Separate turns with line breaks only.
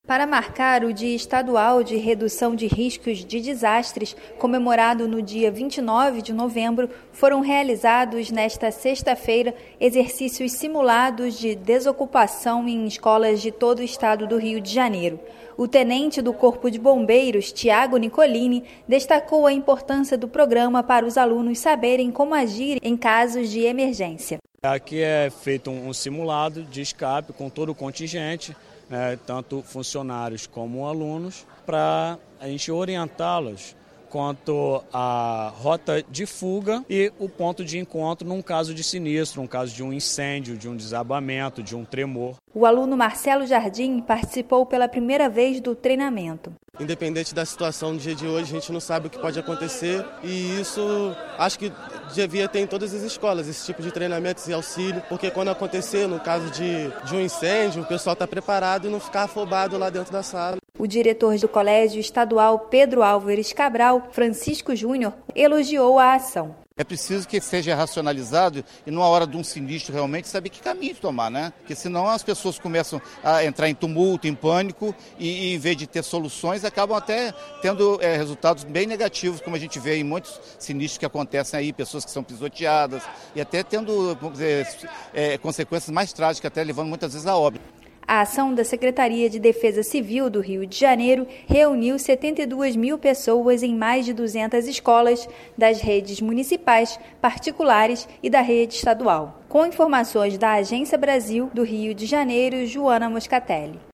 Para marcar o Dia Estadual de Redução de Riscos de Desastres, comemorado no dia 29 de novembro, foram realizados nesta sexta-feira exercícios simulados de desocupação em escolas de todo o estado do Rio de Janeiro. O tenente do Corpo de Bombeiros, Tiago Nicolini, destacou a importância do programa para os alunos saberem como agir em casos de emergência.
Aqui é feito um simulado de escape com todo o contingente, tanto funcionários como alunos, para a gente orientá-los quanto à rota de fuga e o ponto de encontro num caso de sinistro, num caso de um incêndio, de um desabamento, de um tremor.
O aluno Marcelo Jardim participou pela primeira vez do treinamento.
Independente da situação do dia de hoje, a gente não sabe o que pode acontecer e isso acho que devia ter em todas as escolas, esse tipo de treinamentos e auxílio, porque quando acontecer, no caso de um incêndio, o pessoal está preparado e não ficar afobado lá dentro da sala.
O diretor do Colégio Estadual Pedro Álvares Cabral, Francisco Júnior, elogiou a ação.
É preciso que seja racionalizado e, numa hora de um sinistro, realmente saber que caminho tomar, né? Porque senão as pessoas começam a entrar em tumulto, em pânico e em vez de ter soluções, acabam até tendo resultados bem negativos, como a gente vê em muitos sinistros que acontecem aí, pessoas que são pisoteadas e até tendo, vamos dizer, consequências mais trágicas, até levando muitas vezes a óbito.
A ação da Secretaria de Defesa Civil do Rio de Janeiro reuniu 72 mil pessoas em mais de 200 escolas das redes municipais, particulares e da rede estadual. Com informações da Agência Brasil do Rio de Janeiro, Joana Moscatelli.